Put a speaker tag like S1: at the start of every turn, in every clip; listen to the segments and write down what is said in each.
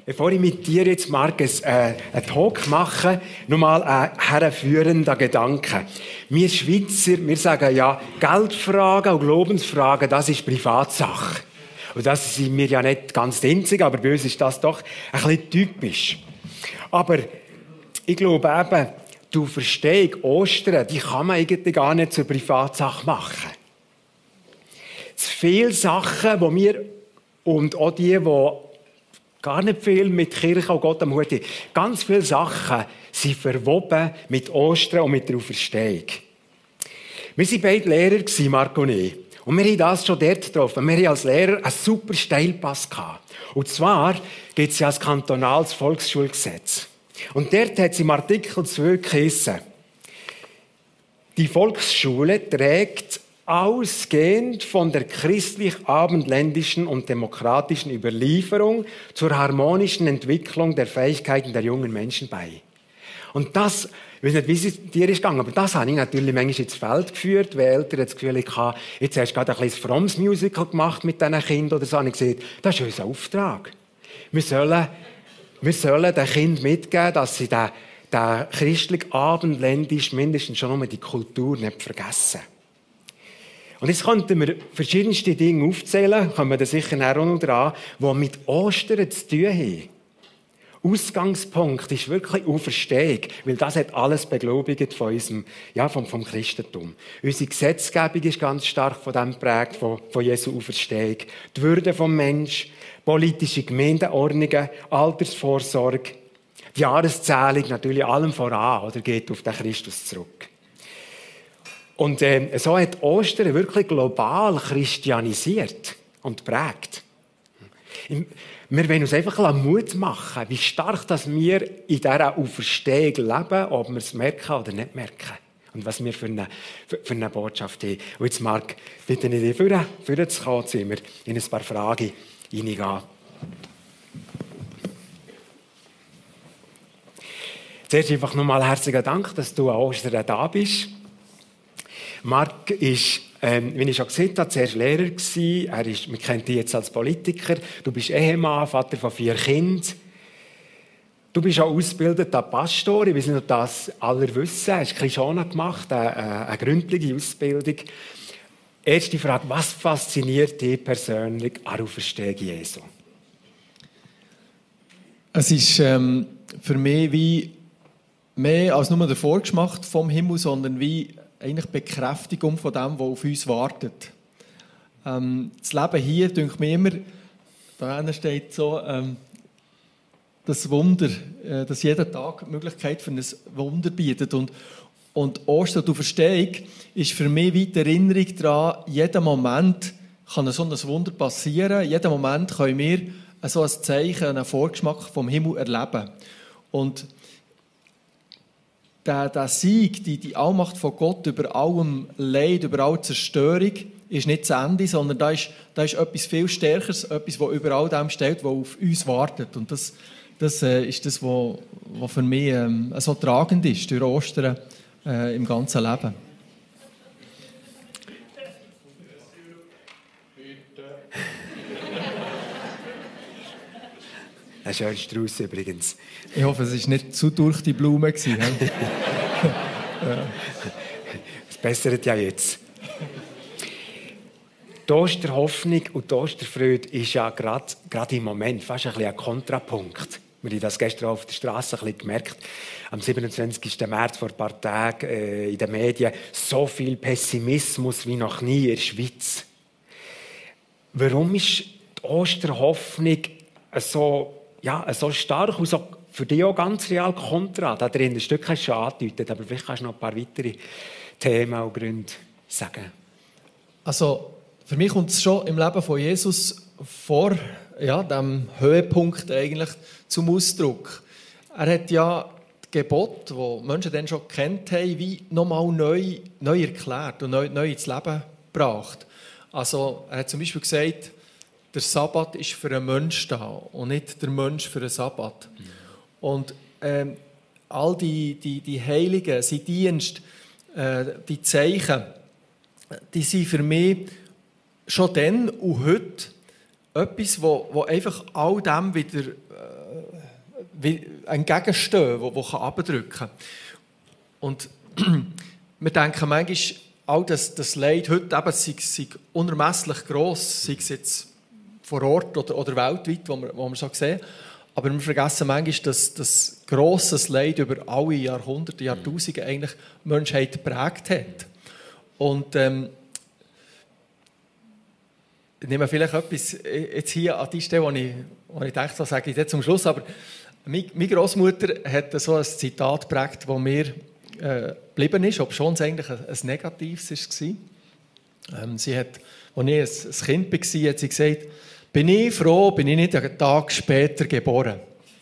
S1: Bevor ich mit dir jetzt, Markus, einen Talk mache, nochmal ein herführender Gedanke. Wir Schweizer, wir sagen ja, Geldfragen und Glaubensfragen, das ist Privatsache. Und das sind wir ja nicht ganz die Einzigen, aber bei uns ist das doch ein bisschen typisch. Aber ich glaube eben, du verstehst, Ostern, die kann man eigentlich gar nicht zur Privatsache machen. Zu viele Sachen, die wir und auch die gar nicht viel mit Kirche und Gott am Hut haben. Ganz viele Sachen sind verwoben mit Ostern und mit der Auferstehung. Wir waren beide Lehrer, Marco und ich. Und wir haben das schon dort getroffen. Wir hatten als Lehrer einen super Steilpass gehabt. Und zwar gibt es ja das kantonales Volksschulgesetz. Und dort hat es im Artikel 2 geheißen, die Volksschule trägt ausgehend von der christlich-abendländischen und demokratischen Überlieferung zur harmonischen Entwicklung der Fähigkeiten der jungen Menschen bei. Und das, ich weiß nicht, wie es dir ist gegangen, aber das habe ich natürlich manchmal ins Feld geführt, weil Eltern das Gefühl hatten, jetzt hast du gerade ein kleines frommes Musical gemacht mit diesen Kindern oder so. Und ich gesagt, das ist unser Auftrag. Wir sollen den Kindern mitgeben, dass sie den christlich-abendländisch mindestens schon nur die Kultur nicht vergessen. Und jetzt könnten wir verschiedenste Dinge aufzählen, kommen wir da sicher auch noch dran, die mit Ostern zu tun haben. Ausgangspunkt ist wirklich Auferstehung, weil das hat alles beglaubigt von unserem, vom Christentum. Unsere Gesetzgebung ist ganz stark von dem geprägt, von Jesu Auferstehung. Die Würde des Menschen, politische Gemeindeordnungen, Altersvorsorge, die Jahreszählung natürlich allem voran, oder geht auf den Christus zurück. Und so hat Ostern wirklich global christianisiert und prägt. Wir wollen uns einfach Mut machen, wie stark dass wir in dieser Auferstehung leben, ob wir es merken oder nicht merken. Und was wir für eine Botschaft haben. Und jetzt, Marc, bitte ich dich, vorher zu kommen, sind wir in ein paar Fragen hineingehen. Zuerst einfach nochmal herzlichen Dank, dass du an Ostern da bist. Marc ist, wie ich schon gesagt habe, zuerst Lehrer gewesen. Wir kennen dich jetzt als Politiker. Du bist Ehemann, Vater von 4 Kindern. Du bist auch ausgebildeter Pastor. Ich weiß nicht, ob das alle wissen. Du hast Krishona gemacht, eine gründliche Ausbildung. Erste Frage, was fasziniert dich persönlich an der Auferstehung Jesu?
S2: Es ist für mich wie mehr als nur der Vorgeschmack vom Himmel, sondern wie eigentlich Bekräftigung von dem, was auf uns wartet. Das Leben hier, denke mir immer, da steht so, das Wunder, dass jeder Tag die Möglichkeit für ein Wunder bietet. Und Ostern und Auferstehung ist für mich wie die Erinnerung daran, jeden Moment kann so ein Wunder passieren, jeden Moment können wir so ein Zeichen, einen Vorgeschmack vom Himmel erleben. Und der Sieg, die Allmacht von Gott über allem Leid, über alle Zerstörung, ist nicht das Ende, sondern da ist etwas viel Stärkeres, etwas, das über all dem steht, was auf uns wartet. Und das ist das, was für mich so tragend ist, durch Ostern im ganzen Leben.
S1: Ein schöner Strauss übrigens.
S2: Ich hoffe, es war nicht zu durch die Blume.
S1: Das bessert ja jetzt. Die Osterhoffnung und die Osterfreude ist ja gerade im Moment fast ein Kontrapunkt. Wir haben das gestern auf der Straße gemerkt. Am 27. März vor ein paar Tagen in den Medien so viel Pessimismus wie noch nie in der Schweiz. Warum ist die Osterhoffnung so stark und so für dich auch ganz real kontra? Da drin ein Stück hast du schon angedeutet, aber vielleicht kannst du noch ein paar weitere Themen und Gründe sagen.
S2: Also, für mich kommt es schon im Leben von Jesus vor dem Höhepunkt eigentlich zum Ausdruck. Er hat ja die Gebote, die Menschen dann schon gekannt haben, wie nochmal neu erklärt und neu ins Leben gebracht. Also, er hat zum Beispiel gesagt, der Sabbat ist für einen Menschen da und nicht der Mensch für einen Sabbat. Und all die Heiligen, sein Dienst, die Zeichen, die sind für mich schon dann und heute etwas, wo einfach all dem wieder entgegenstehen, der herabdrücken kann. Und wir denken manchmal, all das Leid heute eben sei unermesslich gross, sei es jetzt vor Ort oder weltweit, wo wir so sehen. Aber wir vergessen manchmal, dass das grosses Leid über alle Jahrhunderte, Jahrtausende eigentlich die Menschheit geprägt hat. Und ich nehme vielleicht etwas jetzt hier an die Stelle, wo ich dachte, das sage ich jetzt zum Schluss, aber meine Großmutter hat so ein Zitat geprägt, das mir geblieben ist, obwohl es eigentlich ein negatives war. Sie hat, als ich ein Kind war, hat sie gesagt, bin ich froh, bin ich nicht einen Tag später geboren.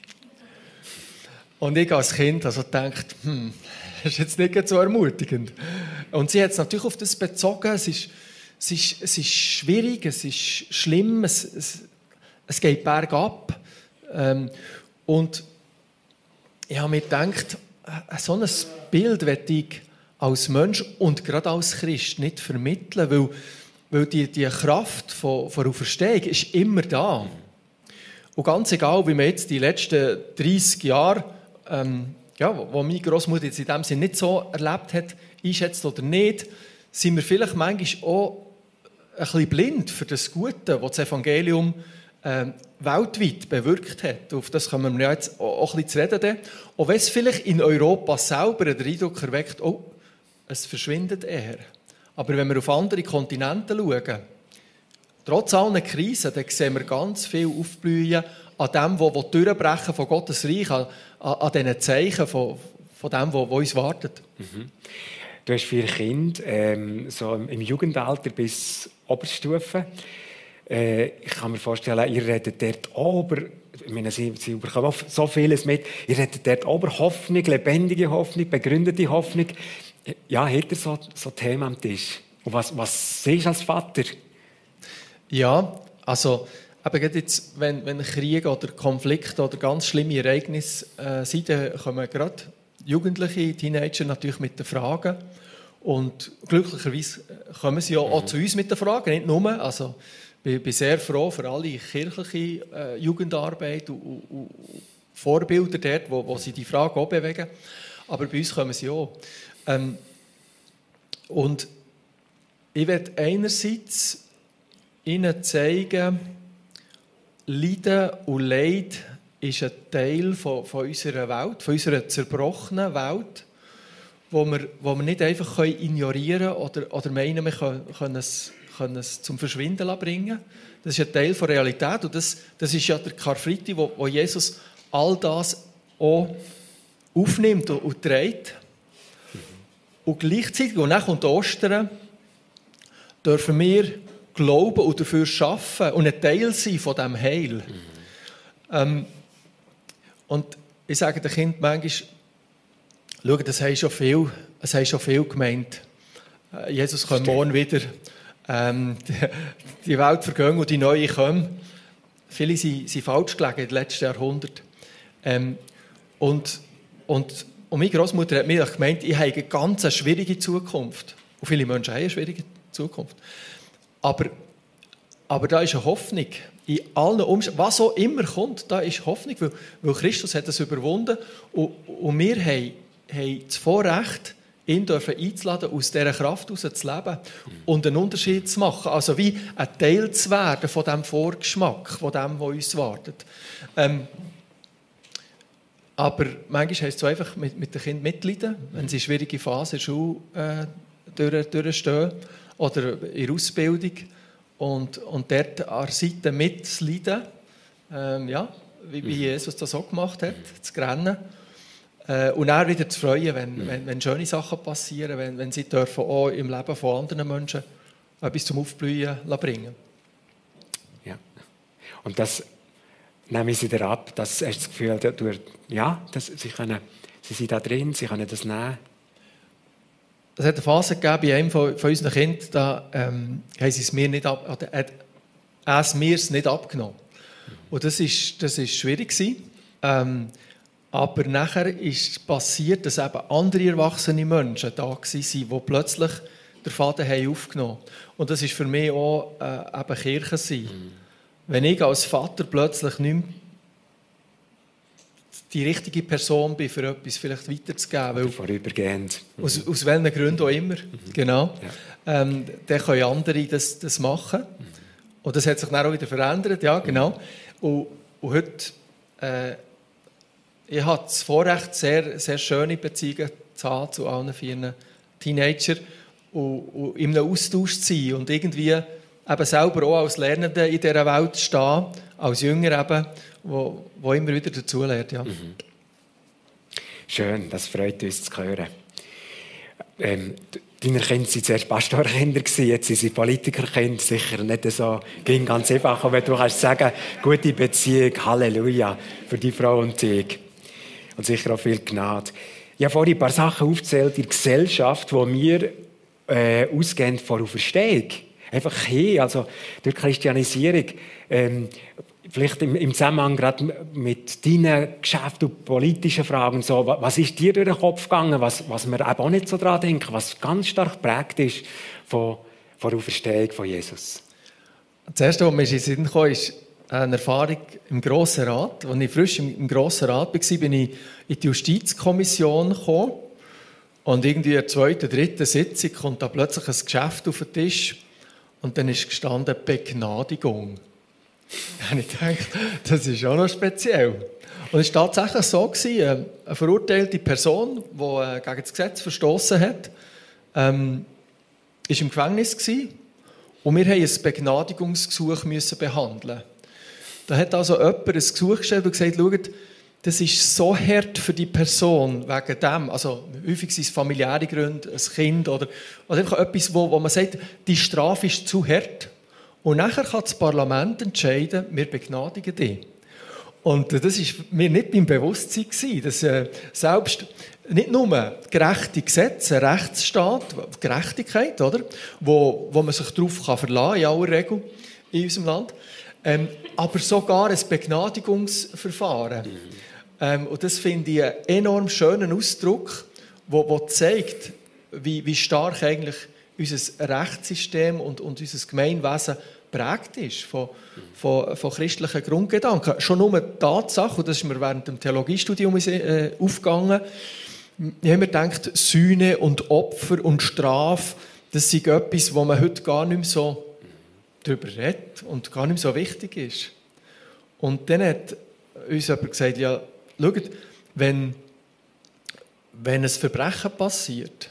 S2: Und ich als Kind also gedacht, das ist jetzt nicht so ermutigend. Und sie hat es natürlich auf das bezogen, es ist schwierig, es ist schlimm, es geht bergab. Und ich habe mir gedacht, so ein Bild möchte ich als Mensch und gerade als Christ nicht vermitteln, weil die Kraft von Auferstehung ist immer da. Und ganz egal, wie man jetzt die letzten 30 Jahre, wo meine Großmutter jetzt in dem Sinne nicht so erlebt hat, einschätzt oder nicht, sind wir vielleicht manchmal auch ein bisschen blind für das Gute, was das Evangelium weltweit bewirkt hat. Auf das können wir jetzt auch ein bisschen zu reden. Auch wenn es vielleicht in Europa selber den Eindruck erweckt, oh, es verschwindet eher. Aber wenn wir auf andere Kontinente schauen, trotz allen Krisen, dann sehen wir ganz viel Aufblühen an dem, was durchbrechen von Gottes Reich, an diesen Zeichen von dem, was uns wartet.
S1: Mhm. Du hast 4 Kinder, so im Jugendalter bis Oberstufe. Ich kann mir vorstellen, ihr redet dort oben, ich meine, sie bekommen so vieles mit, ihr redet dort oben Hoffnung, lebendige Hoffnung, begründete Hoffnung. Ja, hat er so Themen am Tisch? Und was siehst du als Vater?
S2: Ja, also eben jetzt, wenn Krieg oder Konflikt oder ganz schlimme Ereignisse sind, dann kommen gerade Jugendliche, Teenager natürlich mit den Fragen. Und glücklicherweise kommen sie auch zu uns mit den Fragen, nicht nur. Also, ich bin sehr froh für alle kirchliche Jugendarbeit und Vorbilder dort, wo sie die Frage auch bewegen. Aber bei uns kommen sie auch. Und ich werde einerseits Ihnen zeigen, Leiden und Leid ist ein Teil von unserer Welt, von unserer zerbrochenen Welt, wo wir nicht einfach ignorieren können oder meinen, wir können es zum Verschwinden bringen. Das ist ein Teil der Realität und das ist ja der Karfreitag, wo Jesus all das auch aufnimmt und trägt. Und gleichzeitig, und dann kommt Ostern, dürfen wir glauben und dafür arbeiten und ein Teil sein von diesem Heil. Und ich sage den Kindern manchmal, schau, das haben schon viel gemeint. Jesus kommt morgen wieder. Die Welt vergehen und die neue kommen. Viele sind falsch gelegen in den letzten Jahrhunderten. Und meine Großmutter hat mir gemeint, ich habe eine ganz schwierige Zukunft. Und viele Menschen haben eine schwierige Zukunft. Aber da ist eine Hoffnung. In allen Umständen, was auch immer kommt, da ist Hoffnung. Weil Christus hat das überwunden. Und wir haben das Vorrecht, ihn einzuladen, aus dieser Kraft heraus zu leben und einen Unterschied zu machen. Also wie ein Teil zu werden von diesem Vorgeschmack, von dem, was uns wartet. Aber manchmal heisst es einfach mit den Kindern mitleiden, wenn sie schwierige Phasen in der Schule durchstehen oder in der Ausbildung und dort an der Seite mitleiden, wie Jesus das auch gemacht hat, zu rennen. Und dann wieder zu freuen, wenn schöne Sachen passieren, wenn sie dürfen auch im Leben von anderen Menschen etwas zum Aufblühen bringen.
S1: Ja. Und das nehmen sie dir ab, dass hast das Gefühl, sie sind da drin, sie können das nehmen.
S2: Es hat eine Phase gegeben bei einem von unseren Kindern, da haben sie es mir nicht nicht abgenommen. Und das ist schwierig gewesen. Aber nachher ist passiert, dass eben andere erwachsene Menschen da waren, die plötzlich den Faden aufgenommen haben. Und das ist für mich auch eben Kirche sein. Wenn ich als Vater plötzlich nicht mehr die richtige Person bin, für etwas vielleicht weiterzugeben. Weil
S1: vorübergehend.
S2: aus welchen Gründen auch immer. Genau. Ja. Dann können andere das machen. Und das hat sich dann auch wieder verändert. Ja, genau. Und heute, ich habe das Vorrecht, sehr, sehr schöne Beziehungen zu haben zu allen 4 Teenagern und in einem Austausch zu sein und irgendwie eben selber auch als Lernender in dieser Welt zu stehen, als Jünger eben, wo immer wieder dazulernt. Ja.
S1: Schön, das freut uns zu hören. Deine Kinder waren zuerst Pastorkinder, jetzt sind sie Politikerkinder, sicher nicht so ging ganz einfach, aber du kannst sagen, gute Beziehung, Halleluja, für die Frau und dich. Und sicher auch viel Gnade. Ich habe vorhin ein paar Sachen aufgezählt in der Gesellschaft, wo wir ausgehend von Auferstehung einfach hin, also durch Christianisierung, vielleicht im Zusammenhang gerade mit deinen Geschäften und politischen Fragen, so, was ist dir durch den Kopf gegangen, was wir eben auch nicht so dran denken, was ganz stark geprägt ist von der Auferstehung von Jesus?
S2: Das Erste, was mir in den Sinn kam, ist eine Erfahrung im Grossen Rat. Als ich frisch im Grossen Rat war, bin ich in die Justizkommission gekommen. Und irgendwie in der 2., 3. Sitzung kommt da plötzlich ein Geschäft auf den Tisch. Und dann ist gestanden Begnadigung. Da habe ich gedacht, das ist auch noch speziell. Und es war tatsächlich so, eine verurteilte Person, die gegen das Gesetz verstoßen hat, war im Gefängnis und wir mussten ein Begnadigungsgesuch behandeln. Da hat also jemand ein Gesuch gestellt und gesagt, schaut, das ist so hart für die Person wegen dem, also häufig sind es familiäre Gründe, ein Kind oder einfach etwas, wo man sagt, die Strafe ist zu hart. Und nachher kann das Parlament entscheiden, wir begnadigen dich. Und das war mir nicht beim Bewusstsein, dass selbst nicht nur gerechte Gesetze, ein Rechtsstaat, Gerechtigkeit, oder? Wo man sich darauf verlassen kann, in aller Regel in unserem Land, aber sogar ein Begnadigungsverfahren. Und das finde ich einen enorm schönen Ausdruck, der zeigt, wie stark eigentlich unser Rechtssystem und unser Gemeinwesen geprägt ist von christlichen Grundgedanken. Schon nur die Tatsache, und das ist mir während dem Theologiestudium aufgegangen, ich habe mir gedacht, Sühne und Opfer und Strafe, das ist etwas, wo man heute gar nicht mehr so darüber redet und gar nicht mehr so wichtig ist. Und dann hat uns jemand gesagt, ja, schaut, wenn ein Verbrechen passiert,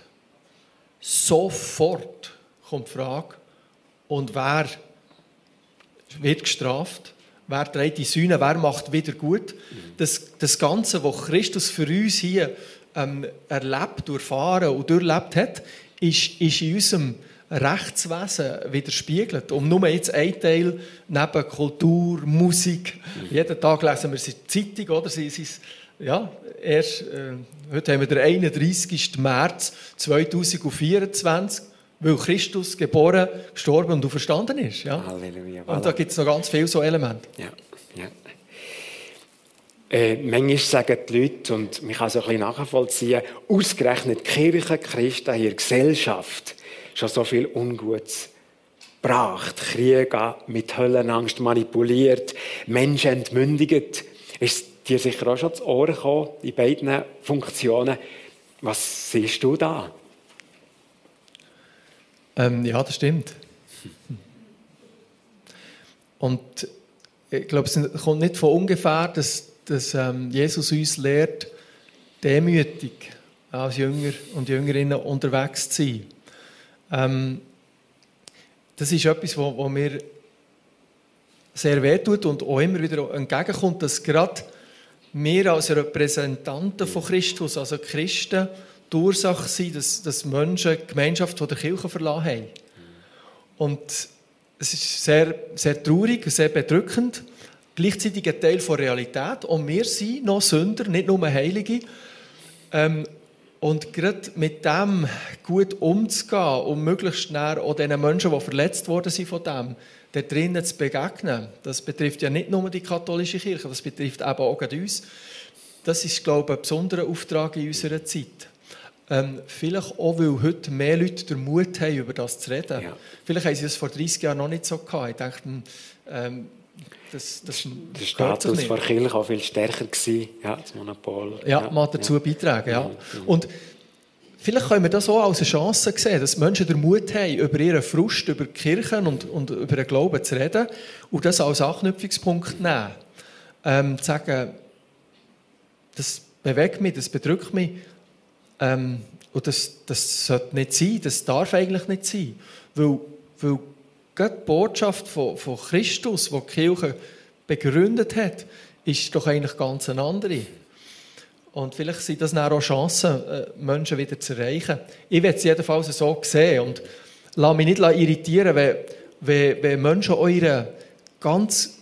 S2: sofort kommt die Frage, und wer wird gestraft? Wer trägt die Sühne? Wer macht wieder gut? Das Ganze, was Christus für uns hier erlebt, erfahren und durchlebt hat, ist in unserem Rechtswesen widerspiegelt. Und nur jetzt ein Teil neben Kultur, Musik. Jeden Tag lesen wir es in der Zeitung, oder? Ja, heute haben wir den 31. März 2024, weil Christus geboren, gestorben und auferstanden ist. Ja?
S1: Halleluja.
S2: Und da gibt es noch ganz viele so Elemente.
S1: Ja. Manchmal sagen die Leute, und man kann es ein bisschen nachvollziehen, ausgerechnet die Kirche, Christen, hier Gesellschaft, schon so viel Ungutes gebracht. Kriege mit Höllenangst manipuliert, Menschen entmündigt. Ist dir sicher auch schon zu Ohren gekommen, in beiden Funktionen. Was siehst du da?
S2: Ja, das stimmt. Und ich glaube, es kommt nicht von ungefähr, dass Jesus uns lehrt, demütig als Jünger und Jüngerinnen unterwegs zu sein. Das ist etwas, was mir sehr wehtut und auch immer wieder entgegenkommt, dass gerade wir als Repräsentanten von Christus, also Christen, die Ursache sind, dass Menschen die Gemeinschaft der Kirche verlassen haben. Und es ist sehr, sehr traurig, sehr bedrückend, gleichzeitig ein Teil der Realität. Und wir sind noch Sünder, nicht nur Heilige. Und gerade mit dem gut umzugehen und möglichst schnell auch den Menschen, die verletzt worden sind von dem, da drinnen zu begegnen, das betrifft ja nicht nur die katholische Kirche, das betrifft eben auch uns. Das ist, glaube ich, ein besonderer Auftrag in unserer Zeit. Vielleicht auch, weil heute mehr Leute den Mut haben, über das zu reden. Ja. Vielleicht haben sie es vor 30 Jahren noch nicht so gehabt. Ich dachte,
S1: Der Status der Kirche auch viel stärker gewesen, ja, das Monopol.
S2: Ja, mal dazu beitragen, ja. Und vielleicht können wir das auch als eine Chance sehen, dass Menschen den Mut haben, über ihren Frust, über die Kirchen und über den Glauben zu reden und das als Anknüpfungspunkt nehmen. Zu sagen, das bewegt mich, das bedrückt mich und das sollte nicht sein, das darf eigentlich nicht sein. Weil gerade die Botschaft von Christus, die die Kirche begründet hat, ist doch eigentlich ganz eine andere. Und vielleicht sind das dann auch Chancen, Menschen wieder zu erreichen. Ich werde es jedenfalls so sehen und lasse mich nicht irritieren, wenn Menschen eure ganz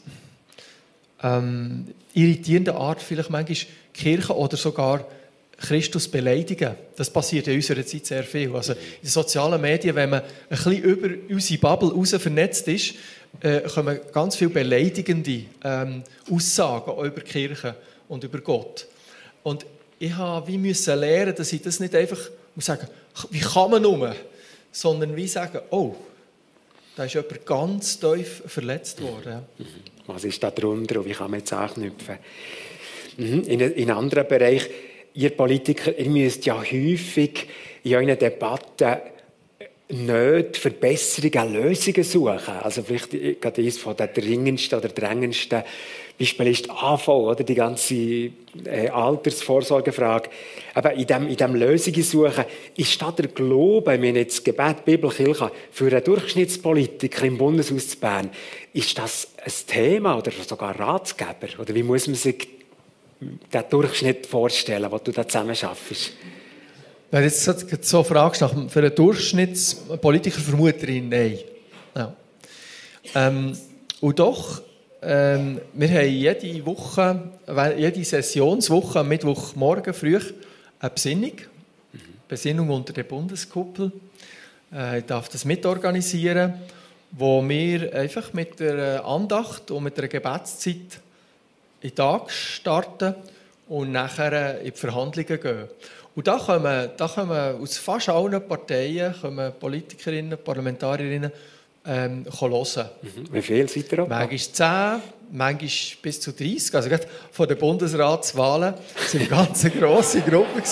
S2: irritierende Art vielleicht manchmal Kirche oder sogar Christus beleidigen. Das passiert in unserer Zeit sehr viel. Also in den sozialen Medien, wenn man ein bisschen über unsere Bubble heraus vernetzt ist, kommen ganz viele beleidigende Aussagen auch über die Kirche und über Gott. Und ich musste lernen, dass ich das nicht einfach sagen muss, wie kann man nur, sondern wie sagen, oh, da ist jemand ganz tief verletzt worden.
S1: Was ist da drunter und wie kann man jetzt anknüpfen? In einem anderen Bereich, ihr Politiker, ihr müsst ja häufig in euren Debatten nicht Verbesserungen, Lösungen suchen. Also vielleicht gerade eines von den dringendsten oder drängendsten Beispielen ist die AV, oder die ganze Altersvorsorgefrage. Aber in dem Lösungen suchen, ist da der Glaube, wenn jetzt Gebet, Bibel, Kirche für einen Durchschnittspolitiker im Bundeshaus zu Bern, ist das ein Thema oder sogar Ratgeber? Oder wie muss man sich den Durchschnitt vorstellen, den du da zusammen schaffst?
S2: Wenn du jetzt so fragst, für einen Durchschnittspolitiker Vermuterin, nein. Ja. Und doch, wir haben jede Sessionswoche am Mittwochmorgen früh eine Besinnung. Besinnung unter der Bundeskuppel. Ich darf das mitorganisieren, wo wir einfach mit der Andacht und mit der Gebetszeit in den Tag starten und nachher in die Verhandlungen gehen. Und da kommen aus fast allen Parteien Politikerinnen, Parlamentarierinnen hören.
S1: Wie viel seid ihr da?
S2: Manchmal 10, manchmal bis zu 30. Also gerade von den Bundesratswahlen waren eine ganz grosse Gruppe.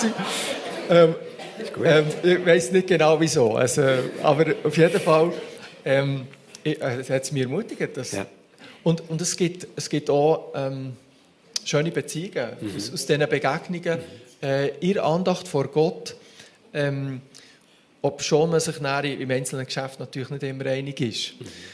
S2: Ich weiss nicht genau wieso. Also, aber auf jeden Fall hat es mich ermutigt. Ja. Und es gibt auch schöne Beziehungen aus diesen Begegnungen. Ihre Andacht vor Gott, obschon man sich im einzelnen Geschäft natürlich nicht immer einig ist.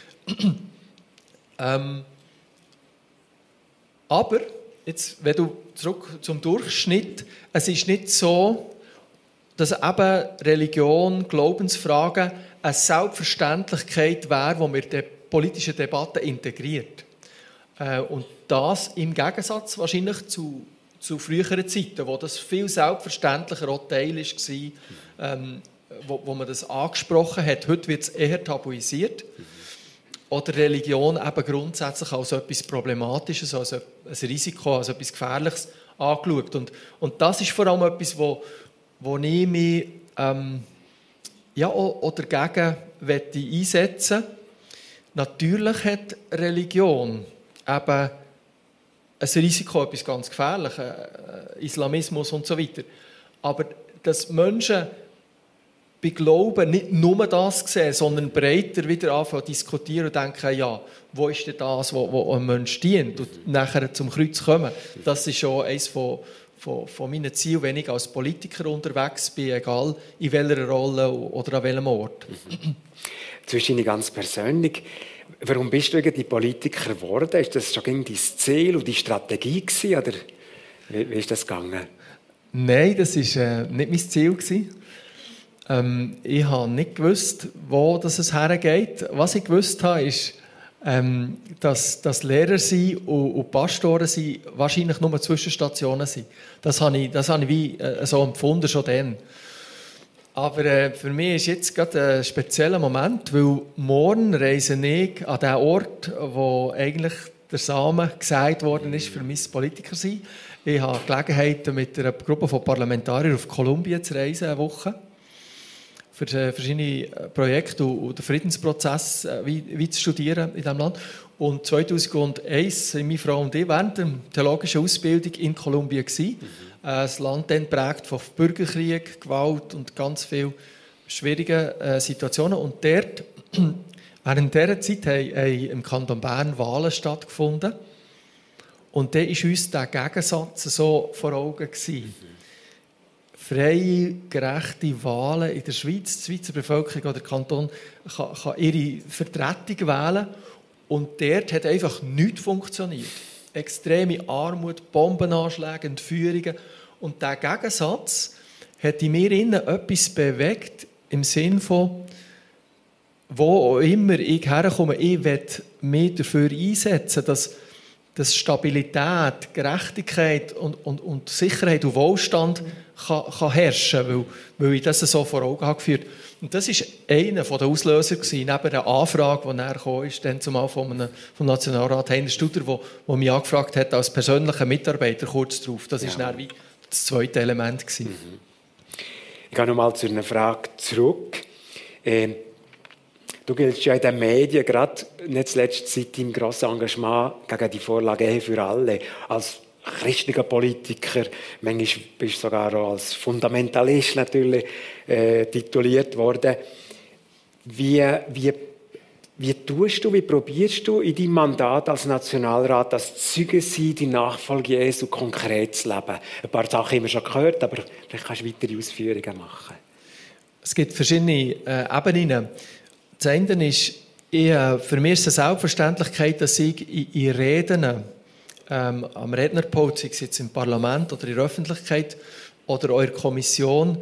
S2: Aber, jetzt, wenn du zurück zum Durchschnitt, es ist nicht so, dass eben Religion, Glaubensfragen eine Selbstverständlichkeit wäre, die wir in die politische Debatte integriert. Und das im Gegensatz wahrscheinlich zu früheren Zeiten, wo das viel selbstverständlicher auch Teil war, wo man das angesprochen hat. Heute wird es eher tabuisiert. Oder Religion eben grundsätzlich als etwas Problematisches, als ein Risiko, als etwas Gefährliches angeschaut. Und das ist vor allem etwas, wo ich mich auch dagegen einsetzen möchte. Natürlich hat Religion eben ein Risiko, etwas ganz Gefährliches, Islamismus und so weiter. Aber dass Menschen bei Glauben nicht nur das sehen, sondern breiter wieder anfangen zu diskutieren und denken, ja, wo ist denn das, wo ein Mensch dient und nachher zum Kreuz kommen. Das ist schon eines von meinen Zielen, wenn ich als Politiker unterwegs bin, egal in welcher Rolle oder an welchem Ort.
S1: Zwischen ganz persönlich, warum bist du eigentlich Politiker geworden? Ist das schon dein Ziel und die Strategie gewesen, oder wie ist das gegangen?
S2: Nein, das war nicht mein Ziel. Ich habe nicht gewusst, wo es hergeht. Was ich gewusst habe, ist, dass Lehrer sein und Pastoren sein wahrscheinlich nur Zwischenstationen sind. Das habe ich wie so empfunden, schon dann. Aber für mich ist jetzt gerade ein spezieller Moment, weil morgen reise ich an den Ort, wo eigentlich der Samen gesät worden ist, für mein Politiker sein. Ich habe die Gelegenheit, mit einer Gruppe von Parlamentariern auf Kolumbien zu reisen, eine Woche, für verschiedene Projekte und den Friedensprozess wie zu studieren in diesem Land. Und 2001 sind meine Frau und ich während der theologischen Ausbildung in Kolumbien gewesen. Das Land dann geprägt von Bürgerkrieg, Gewalt und ganz vielen schwierigen Situationen. Und dort, während dieser Zeit haben im Kanton Bern Wahlen stattgefunden. Und dann war uns der Gegensatz so vor Augen gewesen. Freie, gerechte Wahlen in der Schweiz. Die Schweizer Bevölkerung oder der Kanton kann ihre Vertretung wählen. Und dort hat einfach nichts funktioniert. Extreme Armut, Bombenanschläge, Entführungen. Und dieser Gegensatz hat in mir innen etwas bewegt, im Sinn von, wo auch immer ich herkomme, ich will mich dafür einsetzen, dass Stabilität, Gerechtigkeit und Sicherheit und Wohlstand kann herrschen, weil ich das so vor Augen habe geführt. Und das war einer der Auslöser gewesen, neben der Anfrage, die er kam, ist dann zumal vom Nationalrat Heiner Studer, der mich angefragt hat als persönlicher Mitarbeiter kurz darauf. Das war dann wie das zweite Element gewesen.
S1: Ich gehe nochmal zu einer Frage zurück. Du giltst ja in den Medien, gerade nicht zuletzt seit deinem grossen Engagement gegen die Vorlage Ehe für alle, als christlicher Politiker, manchmal bist du sogar auch als Fundamentalist natürlich tituliert worden. Wie tust du, wie probierst du in deinem Mandat als Nationalrat das Zeuge sein, die Nachfolge Jesu konkret zu leben? Ein paar Sachen haben wir schon gehört, aber vielleicht kannst du weitere Ausführungen machen.
S2: Es gibt verschiedene Ebenen. Das eine ist, für mich ist es eine Selbstverständlichkeit, dass ich in Reden am Rednerpult, sei es jetzt im Parlament oder in der Öffentlichkeit oder eurer Kommission,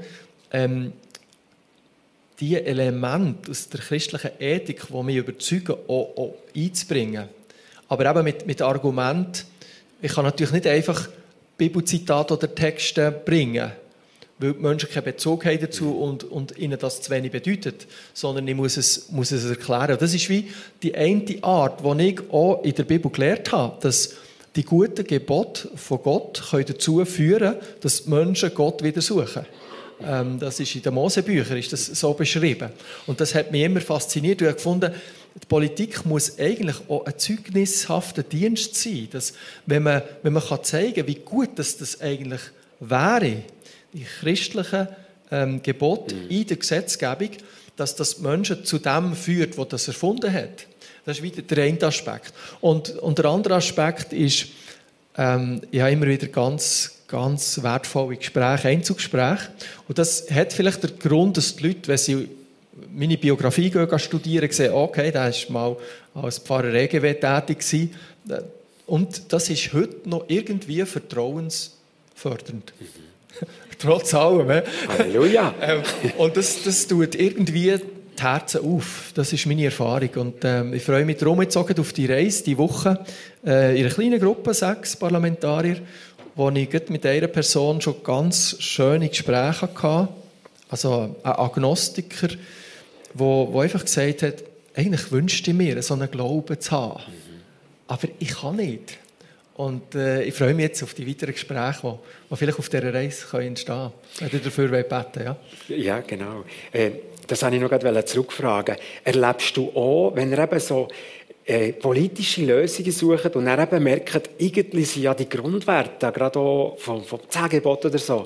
S2: die Elemente aus der christlichen Ethik, die mich überzeugen, auch einzubringen. Aber eben mit Argument. Ich kann natürlich nicht einfach Bibelzitate oder Texte bringen, weil die Menschen keinen Bezug haben dazu und ihnen das zu wenig bedeutet, sondern ich muss es erklären. Das ist wie die eine Art, die ich auch in der Bibel gelernt habe, dass die guten Gebote von Gott können dazu führen, dass die Menschen Gott wieder suchen. Das ist in den Mosebüchern ist das so beschrieben. Und das hat mich immer fasziniert. Ich habe gefunden, die Politik muss eigentlich auch ein zeugnishafter Dienst sein. Dass, wenn man zeigen kann, wie gut das eigentlich wäre, die christlichen Gebote in der Gesetzgebung, dass das Menschen zu dem führt, der das erfunden hat. Das ist wieder der eine Aspekt. Und der andere Aspekt ist, ich habe immer wieder ganz wertvolle Gespräche, Einzelgespräche. Und das hat vielleicht den Grund, dass die Leute, wenn sie meine Biografie studieren, sehen, okay, der war mal als Pfarrer EGW tätig gewesen. Und das ist heute noch irgendwie vertrauensfördernd. Trotz allem.
S1: Halleluja!
S2: Und das tut irgendwie die Herzen auf. Das ist meine Erfahrung. Und ich freue mich darum jetzt auch auf die Reise, die Woche, in einer kleinen Gruppe, 6 Parlamentarier, wo ich mit einer Person schon ganz schöne Gespräche hatte. Also ein Agnostiker, der einfach gesagt hat, eigentlich wünschte ich mir, so einen Glauben zu haben. Aber ich kann nicht. Und ich freue mich jetzt auf die weiteren Gespräche, die vielleicht auf dieser Reise entstehen können. Wenn ihr dafür beten, ja? Ja,
S1: genau. Das wollte ich noch gerade zurückfragen. Erlebst du auch, wenn ihr eben so politische Lösungen sucht und dann eben merkt, irgendwie sind ja die Grundwerte, gerade auch vom 10 Geboten oder so,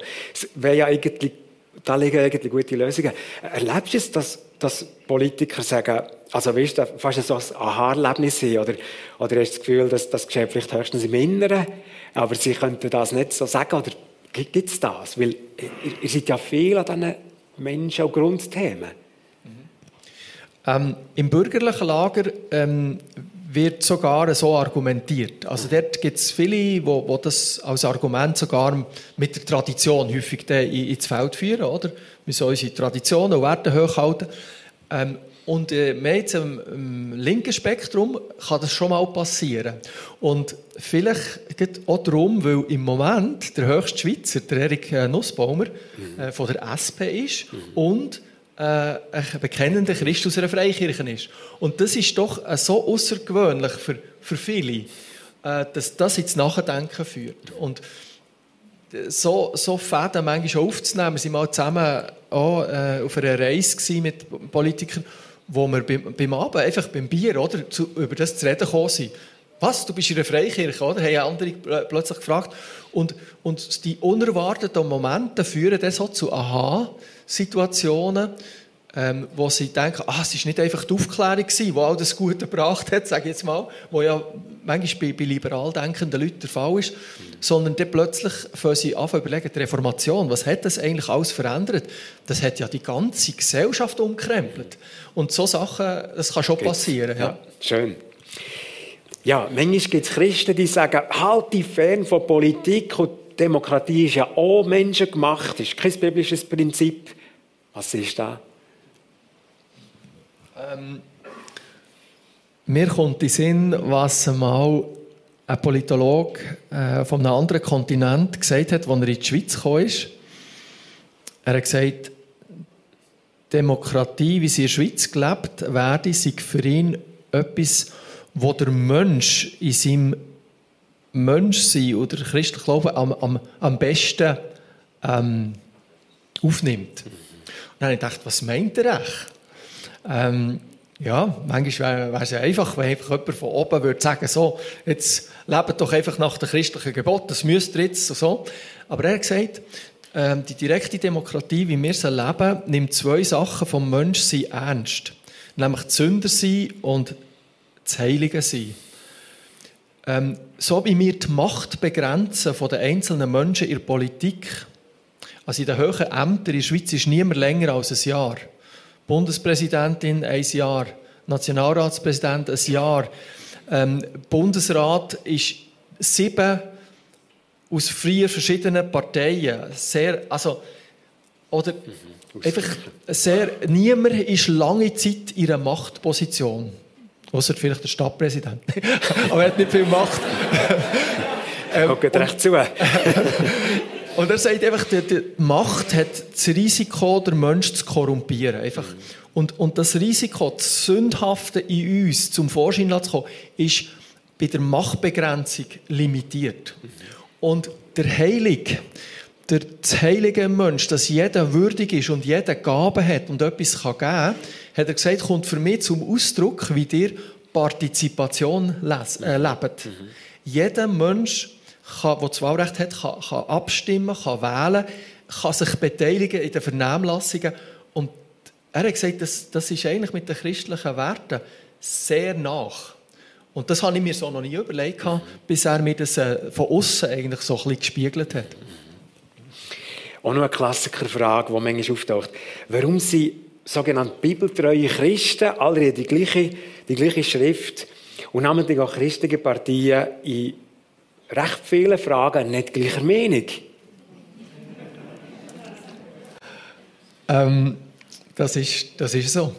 S1: da liegen eigentlich gute Lösungen. Erlebst du es, dass Politiker sagen, also weißt du, fast so ein Aha-Erlebnis sein, oder hast du das Gefühl, dass das geschieht vielleicht höchstens im Inneren, aber sie könnten das nicht so sagen, oder gibt es das? Weil ihr seid ja viel an diesen Menschen- und Grundthemen.
S2: Im bürgerlichen Lager wird sogar so argumentiert. Also dort gibt es viele, die das als Argument sogar mit der Tradition häufig ins Feld führen. Oder? Wir sollen unsere Traditionen und Werte hochhalten. Und jetzt im linken Spektrum kann das schon mal passieren. Und vielleicht geht auch darum, weil im Moment der höchste Schweizer, der Erik Nussbaumer, von der SP ist und ein bekennender Christ aus einer Freikirche ist. Und das ist doch so außergewöhnlich für viele, dass das ins Nachdenken führt. Und so Fäden manchmal aufzunehmen. Wir waren mal zusammen auf einer Reise mit Politikern wo wir beim Abend, einfach beim Bier, oder, über das zu reden gekommen sind. Was, du bist in einer Freikirche, oder? Haben andere plötzlich gefragt. Und die unerwarteten Momente führen dann so zu Aha-Situationen, wo sie denken, es war nicht einfach die Aufklärung, die all das Gute gebracht hat, sage ich jetzt mal, wo ja manchmal bei liberal denkenden Leuten der Fall ist, sondern dann plötzlich fangen sie an zu überlegen, die Reformation, was hat das eigentlich alles verändert? Das hat ja die ganze Gesellschaft umgekrempelt. Und so Sachen, das kann schon passieren.
S1: Ja, schön. Ja, manchmal gibt es Christen, die sagen, halt dich fern von Politik und Demokratie ist ja auch menschengemacht, ist kein biblisches Prinzip. Was ist das?
S2: Mir kommt in den Sinn, was mal ein Politologe von einem anderen Kontinent gesagt hat, als er in die Schweiz gekommen ist. Er hat gesagt, Demokratie, wie sie in der Schweiz gelebt werde, sei für ihn etwas, wo der Mensch in seinem Menschsein oder christlichen Glauben am besten aufnimmt. Und dann habe ich gedacht, was meint er echt? Ja, manchmal wäre es ja einfach, wenn einfach jemand von oben würde sagen, so, jetzt lebt doch einfach nach den christlichen Geboten, das müsst ihr jetzt so. Aber er hat gesagt, die direkte Demokratie, wie wir sie leben, nimmt 2 Sachen vom Menschsein ernst. Nämlich das Sündersein und das Heilige sein. So wie wir die Macht begrenzen von den einzelnen Menschen in der Politik, also in den höheren Ämtern in der Schweiz ist niemand länger als ein Jahr. Bundespräsidentin 1 Jahr, Nationalratspräsident 1 Jahr, Bundesrat ist 7 aus 4 verschiedenen Parteien. Sehr, also, oder einfach sehr, niemand ist lange Zeit in einer Machtposition. Ausser vielleicht der Stadtpräsident. Aber er hat nicht viel Macht.
S1: Guckt recht zu.
S2: Und er sagt einfach, die Macht hat das Risiko, den Menschen zu korrumpieren. Einfach. Und das Risiko, das Sündhafte in uns zum Vorschein zu kommen, ist bei der Machtbegrenzung limitiert. Und der Heilige, das heilige Mensch, dass jeder würdig ist und jeder Gabe hat und etwas geben kann, hat er gesagt, kommt für mich zum Ausdruck, wie ihr Partizipation lebt. Jeder Mensch, der das Wahlrecht hat, kann abstimmen, kann wählen, kann sich beteiligen in den Vernehmlassungen. Und er hat gesagt, das ist eigentlich mit den christlichen Werten sehr nach. Und das habe ich mir so noch nie überlegt, bis er mir das von außen eigentlich so ein bisschen gespiegelt hat.
S1: Auch noch eine Klassikerfrage, die manchmal auftaucht. Warum sind sogenannte bibeltreue Christen alle die gleiche Schrift und namentlich auch christliche Partien in recht vielen Fragen nicht gleicher Meinung?
S2: Das ist so.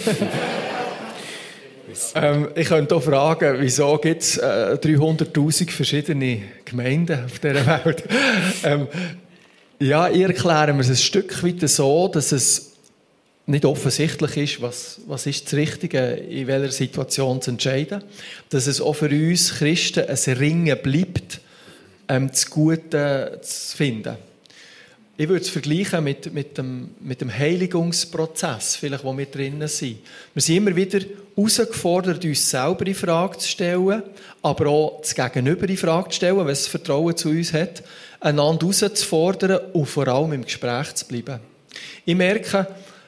S2: Ich könnte auch fragen, wieso gibt es 300'000 verschiedene Gemeinden auf dieser Welt? Ja, ich erkläre mir es ein Stück weit so, dass es nicht offensichtlich ist, was ist das Richtige, in welcher Situation zu entscheiden. Dass es auch für uns Christen ein Ringen bleibt, das Gute zu finden. Ich würde es vergleichen mit dem Heiligungsprozess, vielleicht, wo wir drinnen sind. Wir sind immer wieder herausgefordert, uns selber in Frage zu stellen, aber auch das Gegenüber in Frage zu stellen, wenn es Vertrauen zu uns hat, einander herauszufordern und vor allem im Gespräch zu bleiben. Ich merke,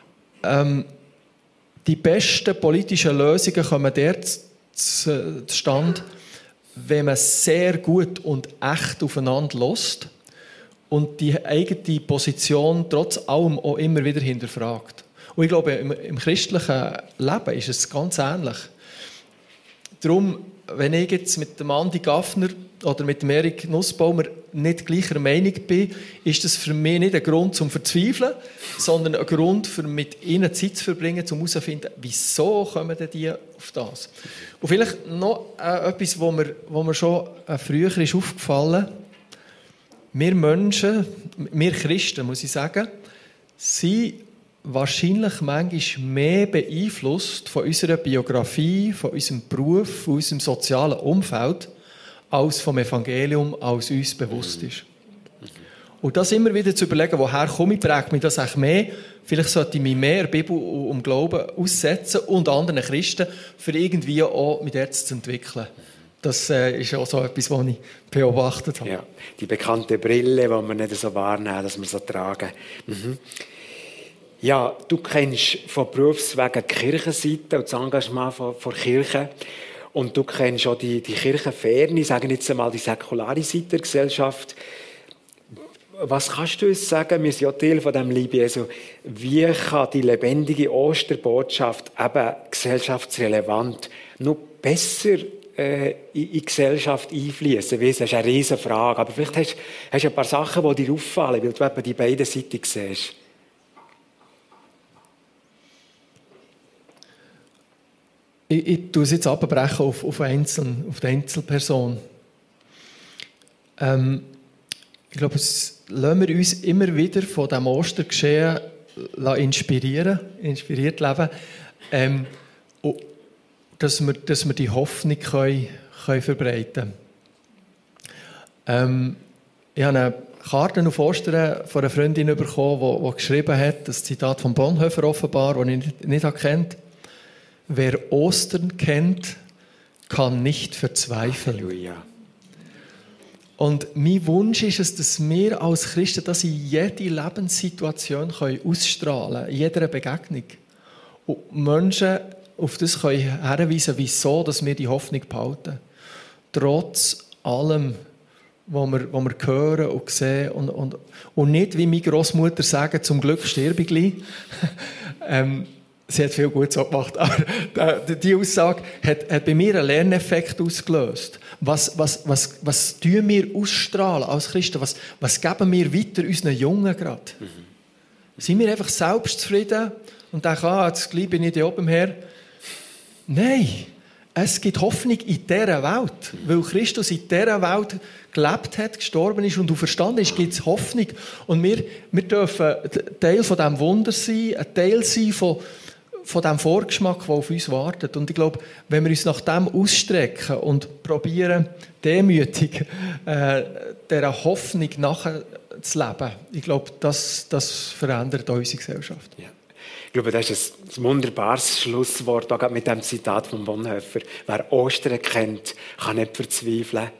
S2: die besten politischen Lösungen kommen dort zustande, wenn man sehr gut und echt aufeinander hört und die eigene Position trotz allem auch immer wieder hinterfragt. Und ich glaube, im christlichen Leben ist es ganz ähnlich. Darum, wenn ich jetzt mit dem Andi Gaffner oder mit dem Erik Nussbaumer nicht gleicher Meinung bin, ist das für mich nicht ein Grund zum Verzweifeln, sondern ein Grund, für mit ihnen Zeit zu verbringen, um herauszufinden, wieso kommen denn die auf das. Und vielleicht noch etwas, wo mir schon früher ist aufgefallen ist. Wir Menschen, wir Christen, muss ich sagen, sind wahrscheinlich manchmal mehr beeinflusst von unserer Biografie, von unserem Beruf, von unserem sozialen Umfeld, als vom Evangelium, als uns bewusst ist. Und das immer wieder zu überlegen, woher komme ich, prägt mich das eigentlich mehr vielleicht sollte ich mich mehr Bibel um Glauben aussetzen und anderen Christen, für irgendwie auch mit Herz zu entwickeln. Das ist auch so etwas, was ich beobachtet habe.
S1: Ja, die bekannte Brille, die wir nicht so wahrnehmen, dass wir so tragen. Ja, du kennst von Berufswegen die Kirchenseite und das Engagement von Kirche. Und du kennst auch die Kirchenferne, sagen jetzt einmal die säkulare Seite der Gesellschaft. Was kannst du uns sagen? Wir sind ja Teil von diesem Liebe Jesu. Wie kann die lebendige Osterbotschaft eben gesellschaftsrelevant noch besser in die Gesellschaft einfließen? Das ist eine riesige Frage. Aber vielleicht hast du ein paar Sachen, die dir auffallen, weil du eben die beiden Seiten siehst.
S2: Ich tue es jetzt abbrechen auf die Einzelperson. Ich glaube, lassen wir uns immer wieder von diesem Ostergeschehen inspiriert leben, dass wir die Hoffnung können verbreiten können. Ich habe eine Karte auf Ostern von einer Freundin bekommen, die geschrieben hat, das Zitat von Bonhoeffer offenbar, das ich nicht kennt. Wer Ostern kennt, kann nicht verzweifeln.
S1: Halleluja.
S2: Und mein Wunsch ist es, dass wir als Christen das in jede Lebenssituation ausstrahlen können, in jeder Begegnung. Und Menschen auf das hinweisen, wieso dass wir die Hoffnung behalten. Trotz allem, was wir hören und sehen. Und nicht, wie meine Großmutter sagt, zum Glück sterbe ich gleich. Sie hat viel Gutes gemacht, aber die Aussage hat bei mir einen Lerneffekt ausgelöst. Was tun wir ausstrahlen als Christen? Was geben wir weiter unseren Jungen gerade? Sind wir einfach selbstzufrieden und denken, jetzt gleich bin ich da oben her? Nein, es gibt Hoffnung in dieser Welt. Weil Christus in dieser Welt gelebt hat, gestorben ist und auferstanden ist, gibt es Hoffnung. Und wir dürfen Teil von diesem Wunder sein, ein Teil sein von dem Vorgeschmack, der auf uns wartet. Und ich glaube, wenn wir uns nach dem ausstrecken und probieren, demütig dieser Hoffnung nachzuleben, ich glaube, das verändert unsere Gesellschaft.
S1: Ja. Ich glaube, das ist ein wunderbares Schlusswort, auch mit dem Zitat von Bonhoeffer. Wer Ostern kennt, kann nicht verzweifeln.